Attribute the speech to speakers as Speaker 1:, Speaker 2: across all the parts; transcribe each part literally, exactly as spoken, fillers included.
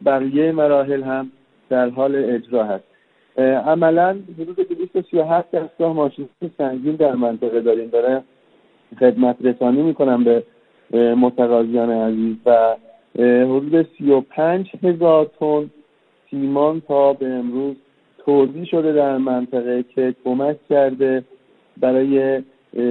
Speaker 1: بقیه مراحل هم در حال اجرا هست. عملاً حدود دویست و سی و هفت دستگاه ماشین سنگین در منطقه داریم، داره خدمت رسانی میکنم به متقاضیان عزیز و حدود سی و پنج هزار تن سیمان تا به امروز توزیع شده در منطقه که کمک کرده برای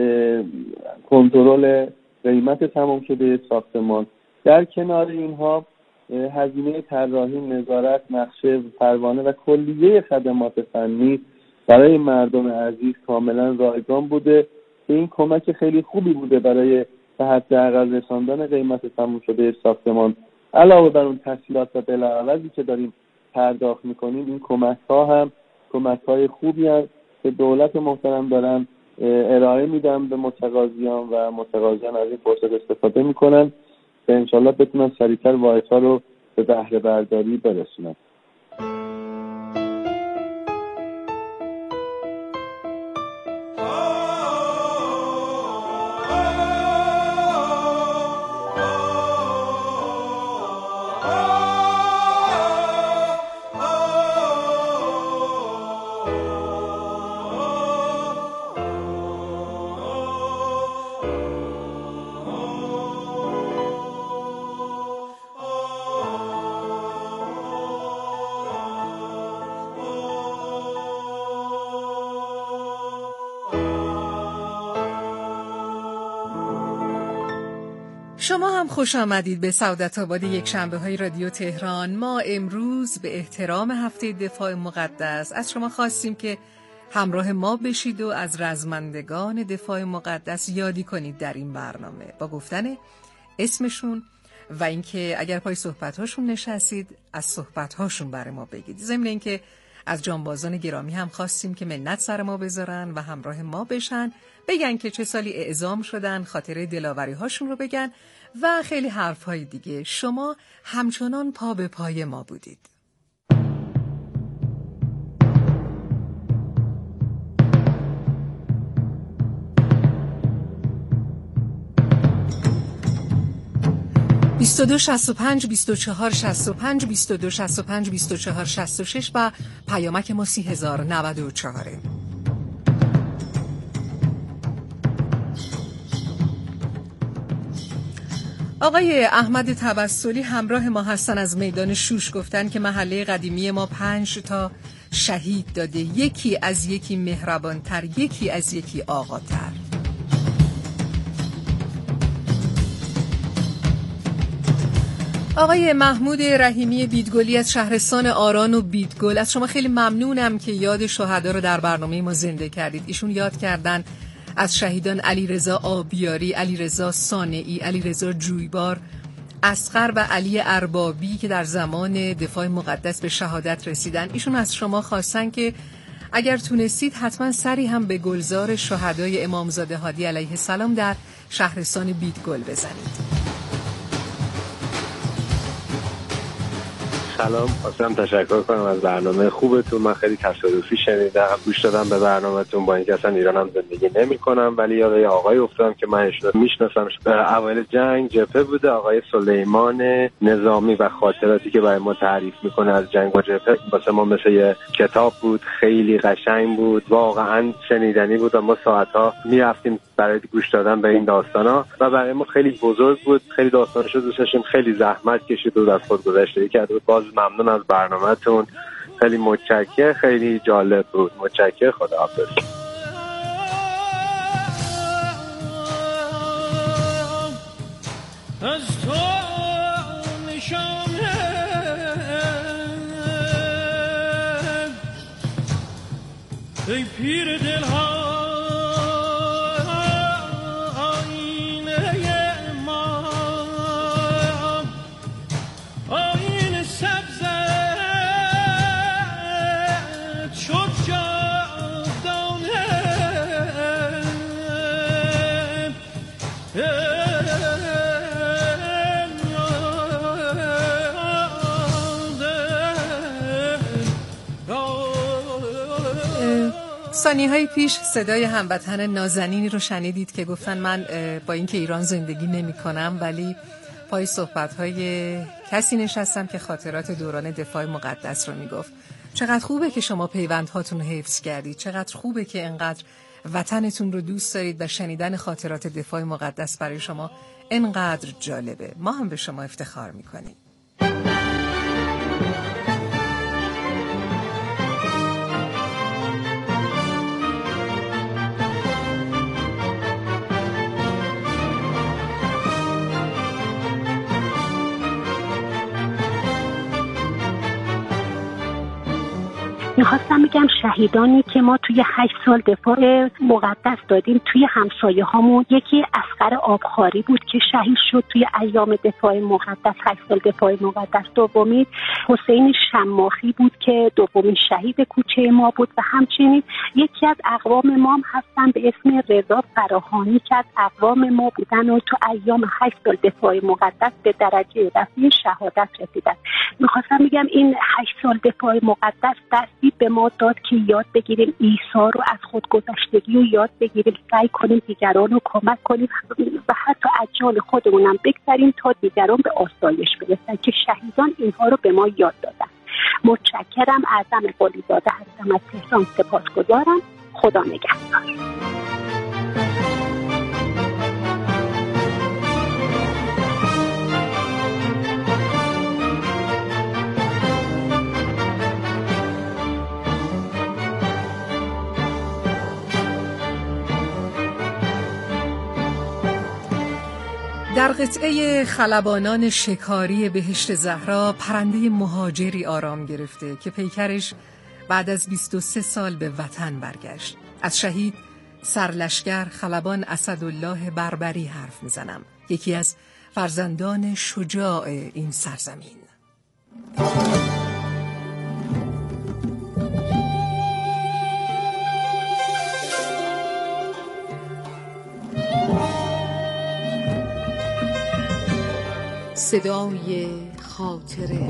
Speaker 1: کنترل قیمت تمام شده ساختمان. در کنار اینها هزینه طراحی، نظارت، نقشه، پروانه و کلیه خدمات فنی برای مردم عزیز کاملا رایگان بوده که این کمک خیلی خوبی بوده برای به حداقل رساندن قیمت تمام شده ساختمان. علاوه بر اون تسهیلات و بلاعوضی که داریم پرداخت میکنیم، این کمک ها هم کمک های خوبی هست که دولت محترم دارن ارائه میدن به متقاضیان و متقاضیان از این فرصت استفاده میکنن که انشالله بتونن سریعتر واحدها رو به بهره برداری برسونن.
Speaker 2: شما هم خوش آمدید به سعادت آباد یک شنبه های رادیو تهران. ما امروز به احترام هفته دفاع مقدس از شما خواستیم که همراه ما بشید و از رزمندگان دفاع مقدس یادی کنید در این برنامه با گفتن اسمشون و اینکه اگر پای صحبت‌هاشون نشستید از صحبت‌هاشون برای ما بگید. ضمن اینکه از جانبازان گرامی هم خواستیم که منت سر ما بذارن و همراه ما بشن، بگن که چه سالی اعزام شدن، خاطره دلاوری هاشون رو بگن و خیلی حرفهای دیگه. شما همچنان پا به پای ما بودید. بیست و دو شصت و پنج بیست و چهار شصت و پنج بیست و دو شصت و پنج بیست و چهار شصت و شش و پیامک ما سی هزار و نود و چهار. آقای احمد توسلی همراه ما هستن از میدان شوش. گفتن که محله قدیمی ما پنج تا شهید داده، یکی از یکی مهربانتر، یکی از یکی آقاتر. آقای محمود رحیمی بیدگلی از شهرستان آران و بیدگل، از شما خیلی ممنونم که یاد شهدا رو در برنامه ما زنده کردید. ایشون یاد کردن از شهیدان علیرضا آبیاری، علیرضا صانعی، علیرضا جویبار، اصغر و علی اربابی که در زمان دفاع مقدس به شهادت رسیدن. ایشون از شما خواستن که اگر تونستید حتما سری هم به گلزار شهدای امامزاده هادی علیه السلام در شهرستان بیدگل بزنید.
Speaker 3: سلام، خواستم تشکر کنم از برنامه خوبتون. من خیلی تصادفی شنیدم، گوش دادم به برنامه‌تون، با اینکه اصلا ایران هم زندگی نمی کنم، ولی یاد یه آقای افتادم که من میشناسم. اوایل جنگ جبهه بوده، آقای سلیمان نظامی، و خاطراتی که برای ما تعریف میکنه از جنگ و جبهه واسه ما مثل یه کتاب بود. خیلی قشنگ بود، واقعا شنیدنی بود و ما ساعت‌ها میرفتیم برای گوش دادن به این داستانا و برای ما خیلی بزرگ بود. خیلی داستانش رو دوست داشتیم، خیلی زحمت کشید و از خود گذشته کرد. باز ممنون از برنامه‌تون، خیلی متشکرم، خیلی جالب بود. متشکرم، خداحافظ. از تو نشانه ای پیر دلها
Speaker 2: ثانیه‌های پیش صدای هموطن نازنینی رو شنیدید که گفتن من با اینکه ایران زندگی نمی کنم ولی پای صحبت‌های کسی نشستم که خاطرات دوران دفاع مقدس رو میگفت. چقدر خوبه که شما پیوندهاتون رو حفظ کردید، چقدر خوبه که انقدر وطنتون رو دوست دارید و شنیدن خاطرات دفاع مقدس برای شما انقدر جالبه. ما هم به شما افتخار میکنیم.
Speaker 4: میخواستم بگم شهیدانی که ما توی هشت سال دفاع مقدس دادیم، توی همسایه هامون یکی اصغر آبخاری بود که شهید شد توی ایام دفاع مقدس، هشت سال دفاع مقدس. دومی حسین شماخی بود که دومین شهید کوچه ما بود و همچنین یکی از اقوام ما هم هستن به اسم رضا فراهانی که از اقوام ما بودن و تو ایام هشت سال دفاع مقدس به درجه رفیع شهادت رسیدن. میخواستم بگم این هشت سال دفاع مقدس دستی به ما داد که یاد بگیریم عیسی رو، از خودگذشتگی رو یاد بگیریم، سعی کنیم دیگران رو کمک کنیم و حتی از جان خودمونم بگذاریم تا دیگران به آسایش برسن که شهیدان اینها رو به ما یاد دادن. متشکرم. اعظم قلیزاده هستم از تهران. سپاسگزارم. خدا نگهدار.
Speaker 2: در قطعه خلبانان شکاری بهشت زهرا پرنده مهاجری آرام گرفته که پیکرش بعد از بیست و سه سال به وطن برگشت. از شهید سرلشکر خلبان اسدالله بربری حرف میزنم، یکی از فرزندان شجاع این سرزمین.
Speaker 5: صدای خاطره.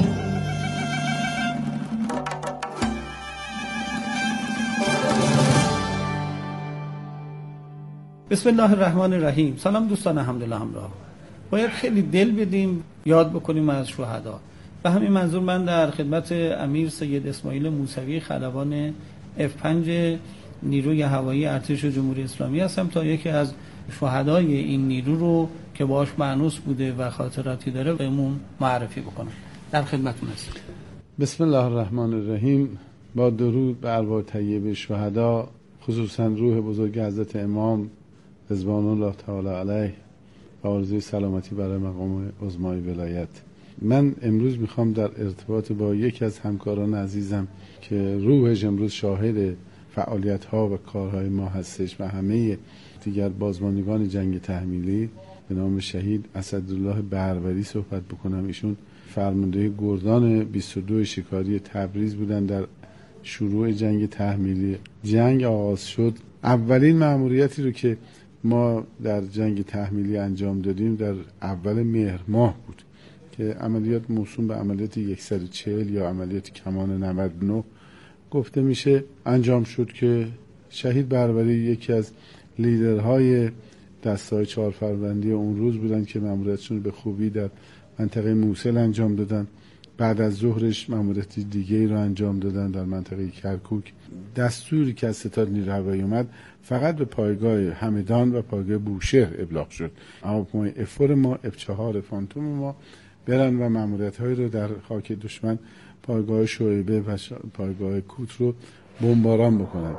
Speaker 6: بسم الله الرحمن الرحیم. سلام دوستان حمدالله همراه. باید خیلی دل بدیم یاد بکنیم از شهدا. به همین منظور من در خدمت امیر سید اسماعیل موسوی خلبان اف پنج نیروی هوایی ارتش جمهوری اسلامی هستم تا یکی از شهدای این نیرو رو که باهاش مانوس بوده و خاطراتی داره بهمون معرفی بکنم. در خدمتتون هستم.
Speaker 7: بسم الله الرحمن الرحیم. با درود بر ارواح طیب شهدا، خصوصا روح بزرگ حضرت امام رضوان الله تعالی علیه و آرزوی سلامتی برای مقام عظمای ولایت. من امروز میخوام در ارتباط با یکی از همکاران عزیزم که روحش امروز شاهد فعالیت ها و کارهای ما هستش و همه دیگر بازماندگان جنگ تحمیلی به نام شهید اسدالله بربری صحبت بکنم. ایشون فرمانده گردان بیست و دو شکاری تبریز بودن در شروع جنگ تحمیلی. جنگ آغاز شد، اولین مأموریتی رو که ما در جنگ تحمیلی انجام دادیم در اول مهر ماه بود که عملیات موسوم به عملیات صد و چهل یا عملیات کمان نود و نه گفته میشه انجام شد که شهید بربری یکی از لیدرهای دسته‌های چهار فروردین اون روز بودن که مأموریتشون به خوبی در منطقه موصل انجام دادن. بعد از ظهرش مأموریت دیگه‌ای رو انجام دادن در منطقه کرکوک. دستوری که از ستاد نیروی هوایی اومد فقط به پایگاه همدان و پایگاه بوشهر ابلاغ شد، اما پایگاه افور ما اف چهار فانتوم ما برن و مأموریت‌هایی رو در خاک دشمن پایگاه شعیبه و پایگاه کوت رو بمباران بکنن.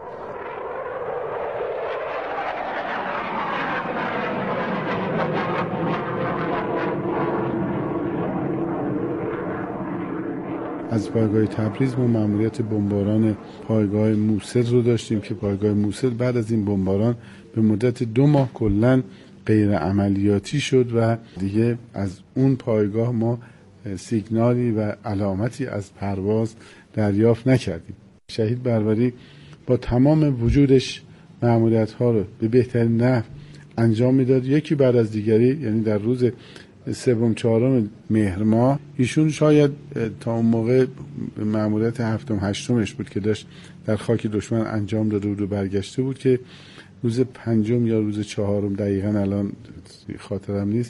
Speaker 7: از پایگاه تبریز ما مأموریت بمباران پایگاه موصل رو داشتیم که پایگاه موصل بعد از این بمباران به مدت دو ماه کلاً غیر عملیاتی شد و دیگه از اون پایگاه ما سیگنالی و علامتی از پرواز دریافت نکردیم. شهید بربری با تمام وجودش مأموریت ها رو به بهترین نحو انجام میداد، یکی بعد از دیگری. یعنی در روز سوم چهارم مهر ماه ایشون شاید تا اون موقع مأموریت هفتم هشتمش بود که داشت در خاک دشمن انجام داده بود و برگشته بود که روز پنجم یا روز چهارم دقیقاً الان خاطرم نیست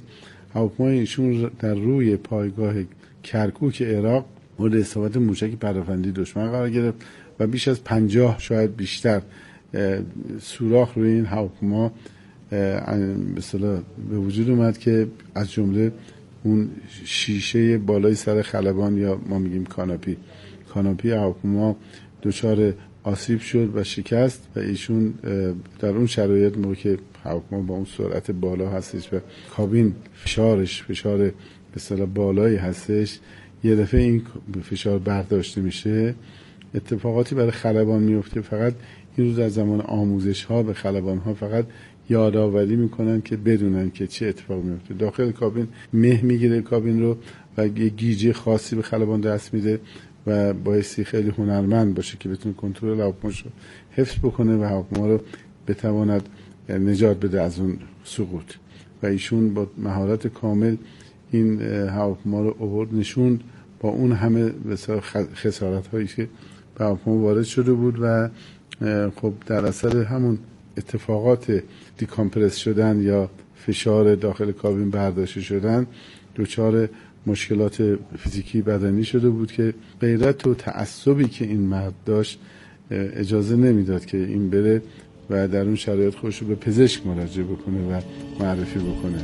Speaker 7: هواپیمای ایشون در روی پایگاه کرکوک عراق مورد اصابت موشک پدافندی دشمن قرار گرفت و بیش از پنجاه شاید بیشتر سوراخ روی این هواپیما به اصطلاح به وجود اومد که از جمله اون شیشه بالای سر خلبان یا ما میگیم کاناپی کاناپی هواپیما دچار آسیب شد و شکست و ایشون در اون شرایط موقع که هواپیما با اون سرعت بالا هستش و کابین فشارش فشار به اصطلاح بالایی هستش، یه دفعه این فشار برداشته میشه، اتفاقاتی برای خلبان میفته. فقط این روز از زمان آموزش ها به خلبان ها فقط یادآوری میکنن که بدونن که چه اتفاق میفته. داخل کابین مه میگیره کابین رو و یه گیجه خاصی به خلبان دست میده و بایستی خیلی هنرمند باشه که بتونه کنترل هواپیماش رو حفظ بکنه و هواپیما رو بتواند نجات بده از اون سقوط. و ایشون با مهارت کامل این هواپیما رو آورد نشوند با اون همه خسارت هایی که به هواپیما وارد شده بود و خب در اثر همون اتفاقات دیکامپرس شدن یا فشار داخل کابین برداشته شدن دچار مشکلات فیزیکی بدنی شده بود که غیرت و تعصبی که این مرد داشت اجازه نمیداد که این بره و در اون شرایط خودش رو به پزشک مراجعه بکنه و معرفی بکنه.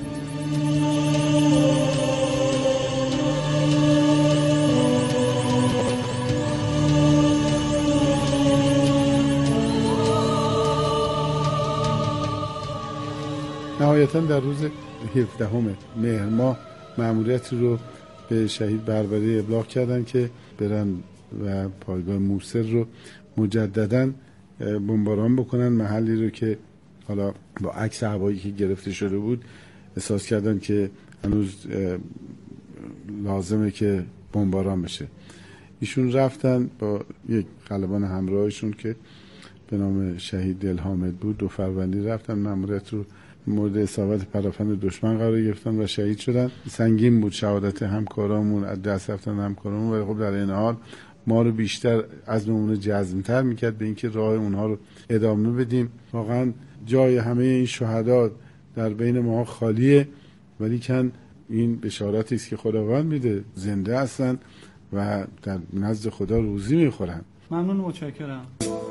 Speaker 7: نهایتاً در روز هفدهم مهر ماه مأموریت رو به شهید بربری ابلاغ کردن که برن و پایگاه موصل رو مجدداً بمباران بکنن. محلی رو که حالا با عکس هوایی که گرفته شده بود احساس کردن که هنوز لازمه که بمباران بشه. ایشون رفتن با یک خلبان همراهشون که به نام شهید دلحامد بود، دو فروندی رفتن مأموریت رو مورد اصابت پدافند دشمن قرار گرفتن و شهید شدن. سنگین بود شهادت همکارامون، از دست رفتن همکارامون، ولی خب در این حال ما رو بیشتر عزممون جزم‌تر میکرد به اینکه راه اونها رو ادامه بدیم. واقعا جای همه این شهدا در بین ما خالیه، ولی کن این بشارتی است که خداوند میده، زنده هستن و در نزد خدا روزی میخورن.
Speaker 6: ممنون، متشکرم.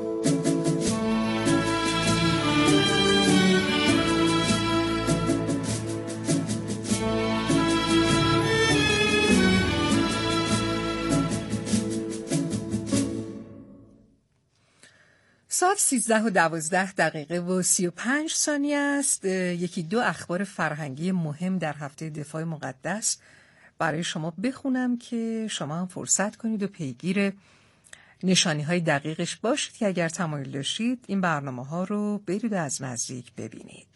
Speaker 2: ساعت سیزده و دوازده دقیقه و سی و پنج ثانیه است. یکی دو اخبار فرهنگی مهم در هفته دفاع مقدس برای شما بخونم که شما هم فرصت کنید و پیگیر نشانی های دقیقش باشید که اگر تمایل داشتید این برنامه ها رو برید از نزدیک ببینید.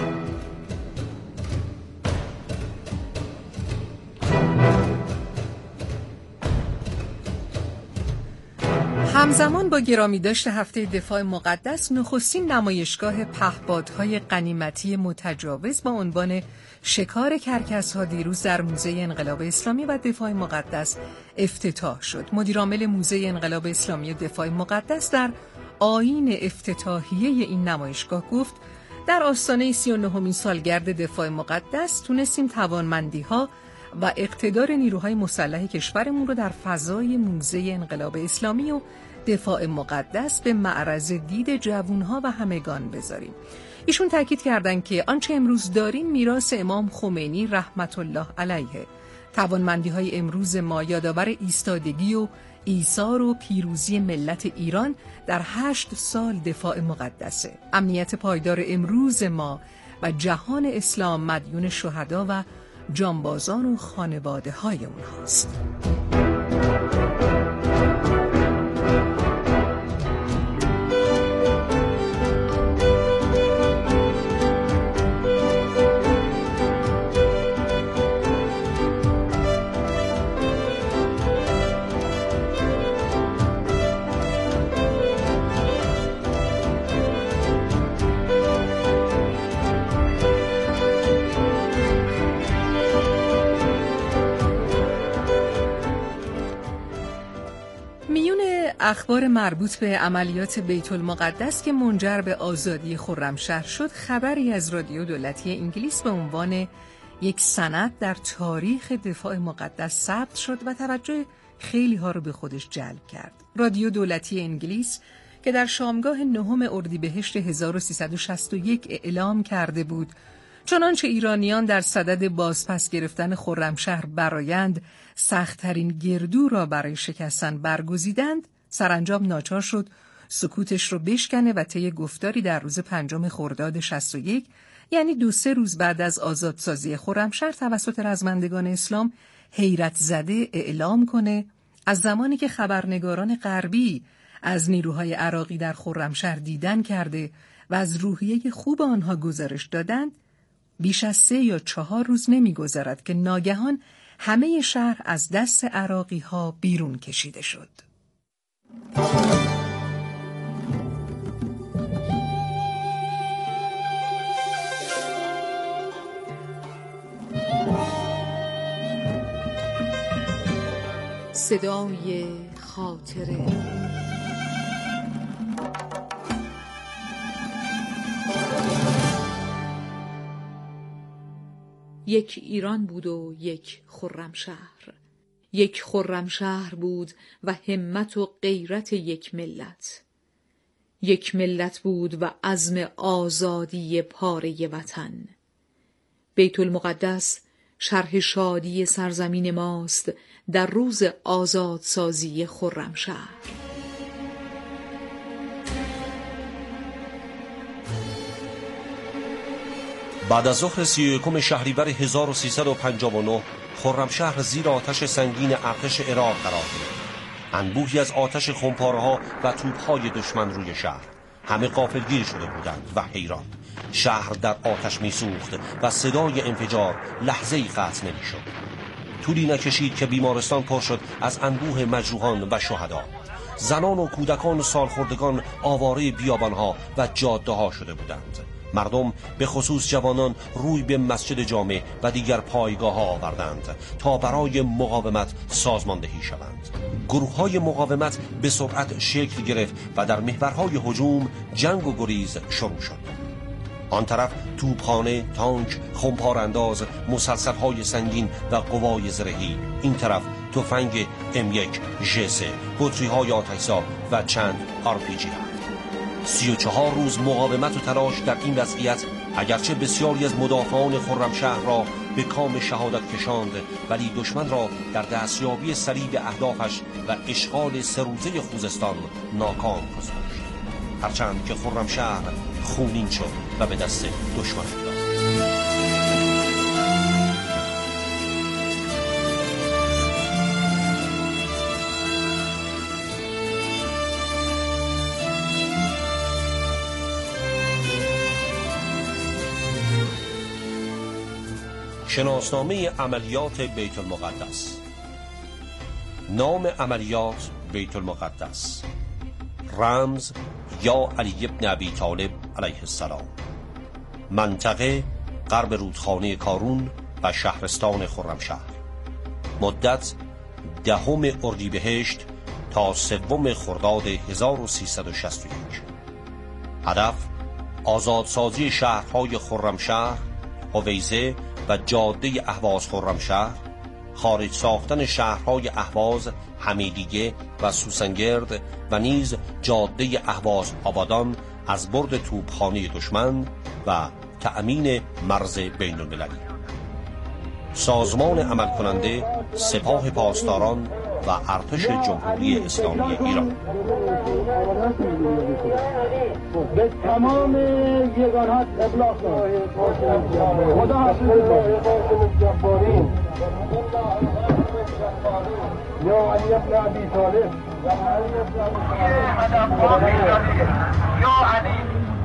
Speaker 2: همزمان با گرامی داشت هفته دفاع مقدس، نخستین نمایشگاه پهپادهای غنیمتی متجاوز با عنوان شکار کرکس‌ها دیروز در موزه انقلاب اسلامی و دفاع مقدس افتتاح شد. مدیرعامل موزه انقلاب اسلامی و دفاع مقدس در آیین افتتاحیه این نمایشگاه گفت: در آستانه سی و نهمین سالگرد دفاع مقدس تونستیم توانمندی‌ها و اقتدار نیروهای مسلح کشورمون رو در فضای موزه انقلاب اسلامی و دفاع مقدس به معرض دید جوانها و همگان بذاریم. ایشون تاکید کردند که آنچه امروز داریم میراث امام خمینی رحمت الله علیه. توانمندی‌های امروز ما یادآور ایستادگی و ایثار و پیروزی ملت ایران در هشت سال دفاع مقدسه. امنیت پایدار امروز ما و جهان اسلام مدیون شهدا و جانبازان و خانواده های اونهاست. اخبار مربوط به عملیات بیت المقدس که منجر به آزادی خرمشهر شد، خبری از رادیو دولتی انگلیس به عنوان یک سند در تاریخ دفاع مقدس ثبت شد و توجه خیلی ها رو به خودش جلب کرد. رادیو دولتی انگلیس که در شامگاه نهم اردیبهشت هزار و سیصد و شصت و یک اعلام کرده بود چنانچه ایرانیان در صدد بازپس گرفتن خرمشهر برآیند سخت‌ترین گردو را برای شکستن برگزیدند، سرانجام ناچار شد سکوتش رو بشکنه و طی گفتاری در روز پنجم خرداد شصت و یک، یعنی دو سه روز بعد از آزادسازی خرمشهر توسط رزمندگان اسلام، حیرت زده اعلام کنه از زمانی که خبرنگاران غربی از نیروهای عراقی در خرمشهر دیدن کرده و از روحیه خوب آنها گزارش دادند، بیش از سه یا چهار روز نمی‌گذرد که ناگهان همه شهر از دست عراقی ها بیرون کشیده شد.
Speaker 5: صدای خاطره. یک ایران بود و یک خرمشهر. یک خرمشهر بود و همت و غیرت یک ملت. یک ملت بود و عزم آزادی پاره وطن. بیت المقدس شرح شادی سرزمین ماست در روز آزادسازی خرمشهر.
Speaker 8: بعد از ظهر سی و یکم شهریور هزار و سیصد و پنجاه و نه خرمشهر زیر آتش سنگین ارتش عراق قرار گرفت. انبوهی از آتش خمپاره‌ها و توپ‌های دشمن روی شهر. همه غافلگیر شده بودند و حیران. شهر در آتش می‌سوخت و صدای انفجار لحظه‌ای قطع نمی‌شد. طولی نکشید که بیمارستان پر شد از انبوه مجروحان و شهدا. زنان و کودکان و سالخوردگان آواره بیابان‌ها و جاده‌ها شده بودند. مردم به خصوص جوانان روی به مسجد جامع و دیگر پایگاه ها آوردند تا برای مقاومت سازماندهی شوند. گروه های مقاومت به سرعت شکل گرفت و در محورهای هجوم جنگ و گریز شروع شد. آن طرف توپخانه، تانک، خمپارانداز، مسلسل‌های سنگین و قوای زرهی، این طرف تفنگ ام یک، ژ سه، بطری‌های آتش‌زا و چند آر پی جی. سی و چهار روز مقاومت و تلاش در این وضعیت اگرچه بسیاری از مدافعان خرمشهر را به کام شهادت کشاند، ولی دشمن را در دستیابی سریع به اهدافش و اشغال سه روزه خوزستان ناکام گذاشت. هرچند که خرمشهر خونین شد و به دست دشمن افتاد. شناسنامه عملیات بیت المقدس. نام عملیات بیت المقدس. رمز یا علی ابن ابی طالب علیه السلام. منطقه غرب رودخانه کارون و شهرستان خرمشهر. مدت دهم اردیبهشت تا سوم خرداد هزار و سیصد و شصت و یک. هدف آزادسازی شهرهای خرمشهر، هویزه و جاده اهواز خرمشهر، خارج ساختن شهرهای اهواز، حمیدیه و سوسنگرد و نیز جاده اهواز آبادان از برد توپخانه دشمن و تأمین مرز بین المللی. سازمان عمل کننده سپاه پاسداران و ارتش جمهوری اسلامی ایران.
Speaker 9: به تمام یگانات ابلاغ خدا حافظ یا علی ابن ابی طالب یا علی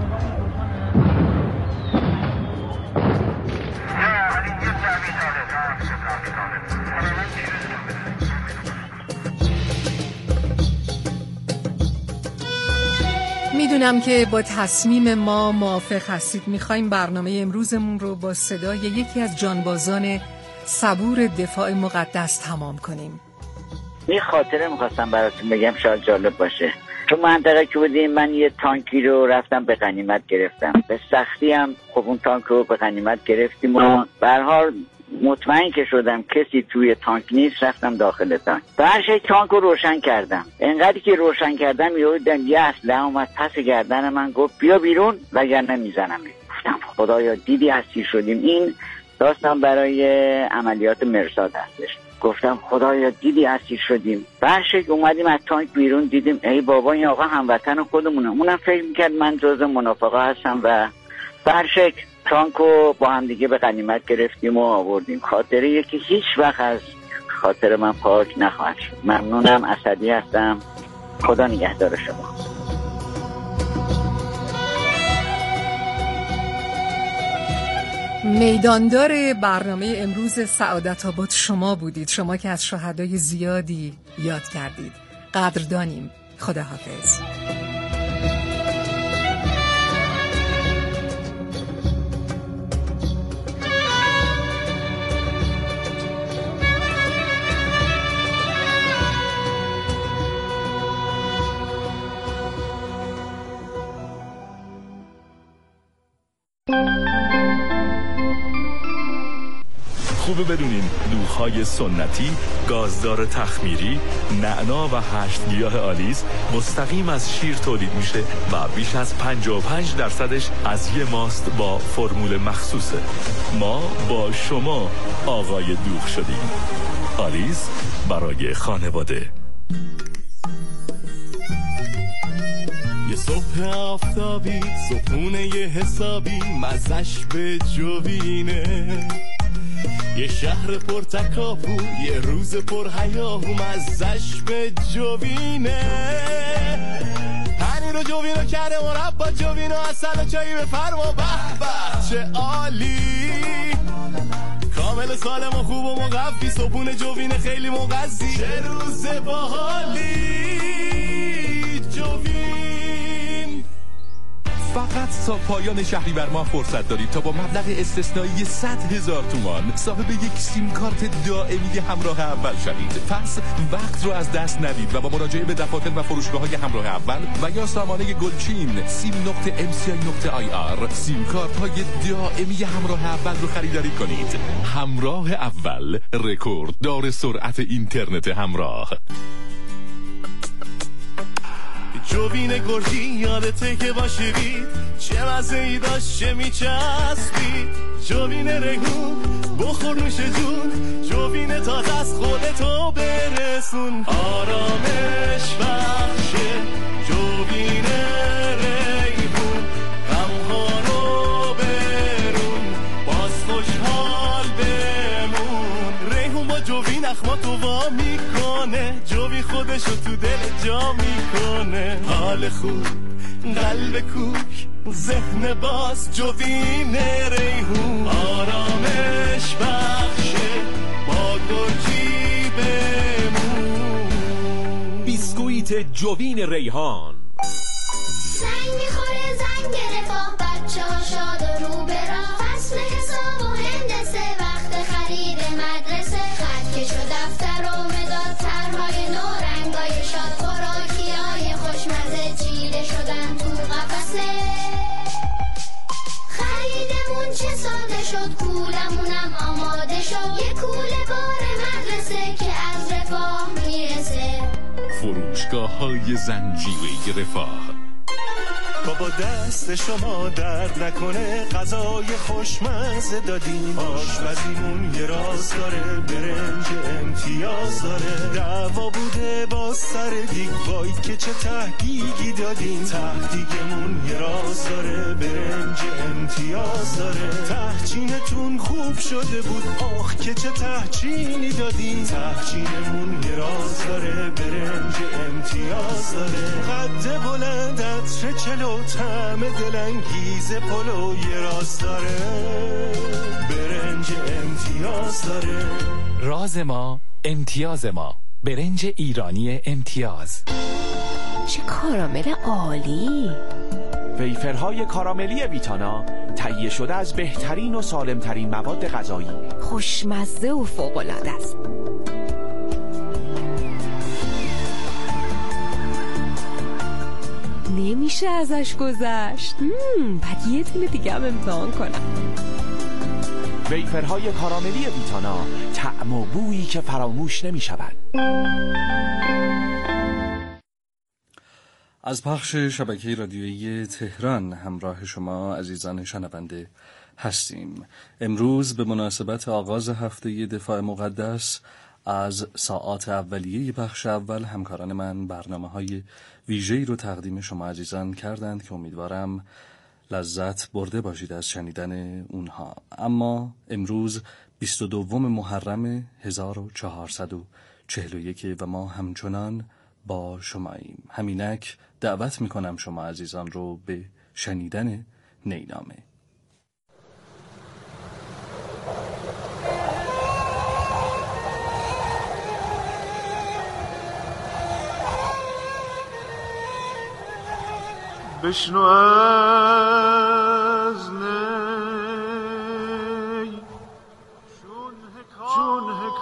Speaker 2: میدونم که با تصمیم ما موافق هستید. میخوایم برنامه امروزمون رو با صدای یکی از جانبازان صبور دفاع مقدس تمام کنیم.
Speaker 10: یه خاطره میخواستم براتون بگم، شاید جالب باشه. تو منطقه که بودیم من یه تانکی رو رفتم به غنیمت گرفتم. به سختی هم خب اون تانک رو به غنیمت گرفتیم و به هر حال مطمئن که شدم کسی توی تانک نیست، رفتم داخل تانک. برش تانک رو روشن کردم. انقدری که روشن کردم یهو دیدم یه اسلحه اومد پس گردن من، گفت بیا بیرون وگرنه میزنم. گفتم خدایا دیدی اسیر شدیم. این داستان برای عملیات مرصاد هستش. گفتم خدایا دیدی اسیر شدیم. برشک اومدیم از تانک بیرون، دیدیم ای بابا این آقا هموطن خودمونه. اونم فکر میکرد من جزء منافقا هستم و برشک تانکو با هم دیگه به غنیمت گرفتیم و آوردیم. خاطره یکی هیچ وقت از خاطر من پاک نخواهد شد. ممنونم، اسدی هستم. خدا نگهدار شما.
Speaker 2: میداندار برنامه امروز سعادت آباد شما بودید، شما که از شهدای زیادی یاد کردید. قدردانیم. خداحافظ.
Speaker 11: خوبه بدونین دوغ‌های سنتی، گازدار تخمیری، نعنا و هشت گیاه آلیس مستقیم از شیر تولید میشه و بیش از پنجاه و پنج درصدش از یه ماست با فرمول مخصوصه. ما با شما آقای دوغ شدیم. آلیس برای خانواده.
Speaker 12: یه صبح آفتابی، صبحونه یه حسابی، مزش به جوینه. یه شهر پر تکاپو، یه روز پر هیاهو، مزش به جوینه. پنیر و جوینو کرده مربا، جوینو اصل و چایی بفرما. به به چه عالی، کامل سالم و خوب و مقفی، صبحونه جوینه خیلی مغذی. چه روز باحالی جوین.
Speaker 11: فقط تا پایان شهریور ماه فرصت دارید تا با مبلغ استثنایی صد هزار تومان صاحب یک سیم کارت دائمی همراه اول شوید. پس وقت رو از دست ندید و با مراجعه به دفاتر و فروشگاه‌های همراه اول و یا سامانه گلچین سیم نقطه ام سی آی نقطه آی آر سیم کارت‌های دائمی همراه اول رو خریداری کنید. همراه اول، رکورد دار سرعت اینترنت همراه.
Speaker 12: جوین گرگی یادته که باشیدی، چه مزه‌ای داشت چه میچسبید. جوین ریحون بخور نوش جون، جوین تازه از خودتو برسون. آرامش بخشه جوین ریحون، غمها رو برون باز خوشحال بمون. ریحون با جوین اخماتو وا میکنه، جوین خودشو تو دل جا میکنه. حال خوب قلب کوک ذهن باز، جوین ریحون آرامش بخشه با گرجی بمون.
Speaker 13: بیسکویت جوین ریحان.
Speaker 14: زنگ میخوره زنگ رفاه، بچه ها شاد و رو به راه. فصل حساب و هندسه، وقت خرید مدرسه. خط کش و دفتر و مداد، طرحهای نو، رنگای شاد، خوراکی های خوشمزه چیده شدن تو قفسه. خریدمون چه ساده شد، کولمونم آماده شد. یه کوله بار مدرسه که از رفاه میرسه.
Speaker 11: فروشگاه های زنجیره رفاه.
Speaker 12: بابا دست شما درد نکنه، غذای خوشمزه دادیم. آشپزیمون یه راز داره، برنج امتیاز داره. دعوا بوده با سر دیگ، وای که چه تهدیگی دادیم. تهدیگمون یه راز داره، برنج امتیاز داره. تهچینتون خوب شده بود، آخ که چه تهچینی دادیم. تهچینمون یه راز داره، برنج امتیاز داره. قد بلند عطر چلو، طعم دلانگیز پلو یه راز داره، برنج امتیاز داره.
Speaker 13: راز ما امتیاز ما، برنج ایرانی امتیاز.
Speaker 15: چه کارامل عالی!
Speaker 13: ویفرهای کاراملی ویتانا تهیه شده از بهترین و سالمترین مواد غذایی،
Speaker 15: خوشمزه و فوق‌العاده است. نمیشه ازش گذشت. بعد یه دونه دیگه هم امتحان کنم.
Speaker 13: ویفرهای کاراملی ویتانا، طعم و بویی که فراموش نمی شود.
Speaker 16: از پخش شبکه رادیویی تهران همراه شما عزیزان شنونده هستیم. امروز به مناسبت آغاز هفته دفاع مقدس از ساعات اولیه بخش اول همکاران من برنامه‌های ویژه‌ای رو تقدیم شما عزیزان کردند که امیدوارم لذت برده باشید از شنیدن اونها. اما امروز بیست و دوم محرم هزار و چهارصد و چهل و یک و ما همچنان با شماییم. همینک دعوت میکنم شما عزیزان رو به شنیدن نینامه.
Speaker 12: بشنو از نی چون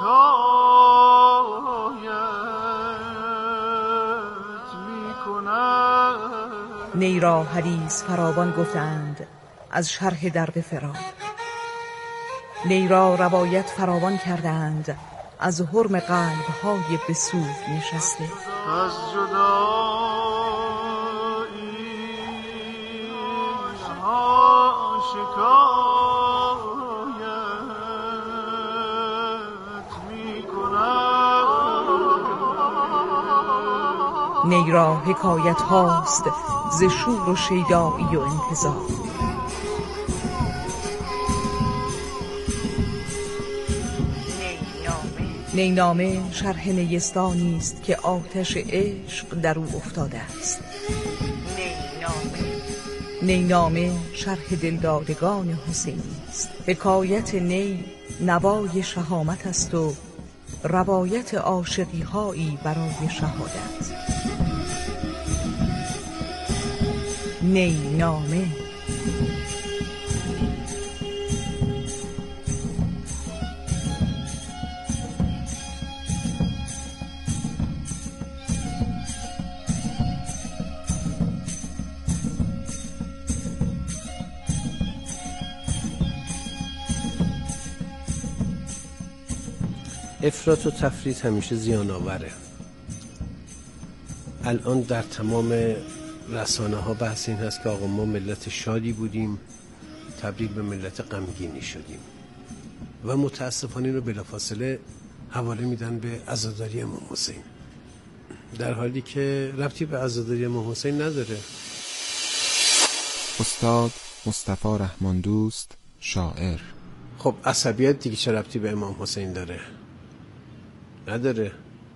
Speaker 12: حکایت می کند.
Speaker 5: نی را حدیث فراوان گفتند از شرح درد فراد، نی را روایت فراوان کردند از حرم قلب‌های بسود نشسته.
Speaker 12: از جدا
Speaker 5: نی را حکایت هاست ز شور و شیدایی و انتظار. نی نامه شرح نیستانی است که آتش عشق در او افتاده است. نی نامه شرح دلدادگان حسینی است. حکایت نی نوای شهامت است و روایت عاشقی هایی برای شهادت. نی نامه.
Speaker 17: افراط و تفریط همیشه زیان آوره. الان در تمام رسانه ها بحث این هست که آقا ما ملت شادی بودیم، تبدیل به ملت غمگینی شدیم و متاسفانه اینو بلافاصله حواله میدن به عزاداری امام حسین، در حالی که ربطی به عزاداری امام حسین نداره.
Speaker 18: استاد مصطفی رحمان دوست، شاعر.
Speaker 17: خب عصبیت دیگه چه ربطی به امام حسین داره؟ نداره.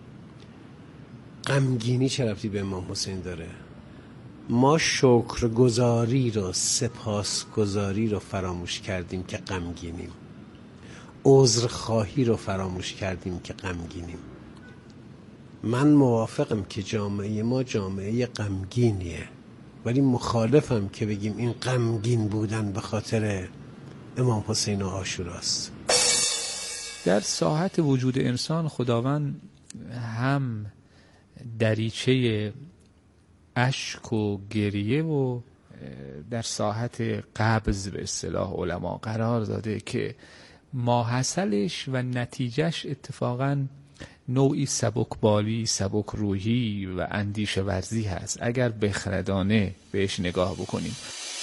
Speaker 17: غمگینی چه ربطی به امام حسین داره؟ ما شکرگزاری رو، سپاسگزاری رو فراموش کردیم که غمگینیم. عذرخواهی رو فراموش کردیم که غمگینیم. من موافقم که جامعه ما جامعه غمگینیه، ولی مخالفم که بگیم این غمگین بودن به خاطر امام حسین و عاشوراست.
Speaker 19: در ساحت وجود انسان خداوند هم دریچه اشک و گریه و در ساحت قبض به اصطلاح علما قرار داده که ماحصلش و نتیجهش اتفاقاً نوعی سبکبالی، سبک روحی و اندیشه ورزی هست اگر بخردانه بهش نگاه بکنیم.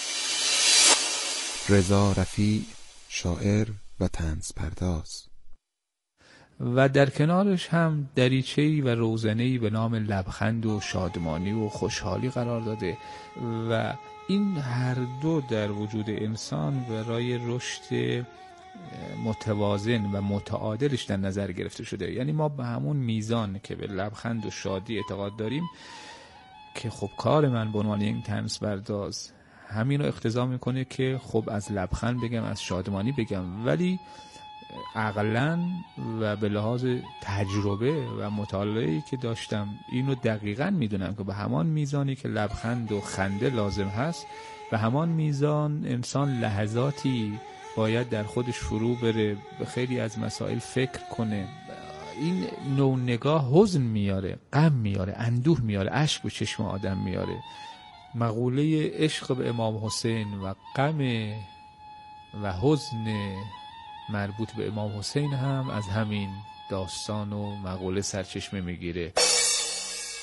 Speaker 18: رضا رفیع، شاعر و طنز پرداز.
Speaker 19: و در کنارش هم دریچه‌ای و روزنه‌ای به نام لبخند و شادمانی و خوشحالی قرار داده و این هر دو در وجود انسان برای رشد متوازن و متعادلش در نظر گرفته شده. یعنی ما به همون میزان که به لبخند و شادی اعتقاد داریم که خب کار من به عنوان یک طنز پرداز همین رو اقتضا میکنه که خب از لبخند بگم، از شادمانی بگم، ولی عقلاً و به لحاظ تجربه و مطالعه‌ای که داشتم اینو دقیقاً میدونم که به همان میزانی که لبخند و خنده لازم هست به همان میزان انسان لحظاتی باید در خودش فرو بره، به خیلی از مسائل فکر کنه. این نوع نگاه حزن میاره، غم میاره، اندوه میاره، اشک به چشم آدم میاره. مقوله عشق به امام حسین و غم و حزن مربوط به امام حسین هم از همین داستان و مقوله سرچشمه میگیره.